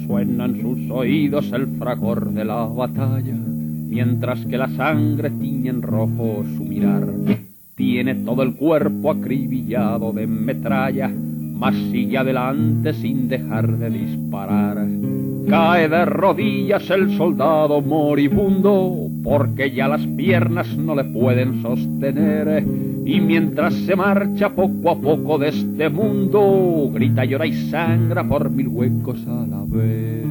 suena en sus oídos el fragor de la batalla, mientras que la sangre tiñe en rojo su mirar. Tiene todo el cuerpo acribillado de metralla, mas sigue adelante sin dejar de disparar. Cae de rodillas el soldado moribundo, porque ya las piernas no le pueden sostener, y mientras se marcha poco a poco de este mundo, grita, llora y sangra por mil huecos a la vez.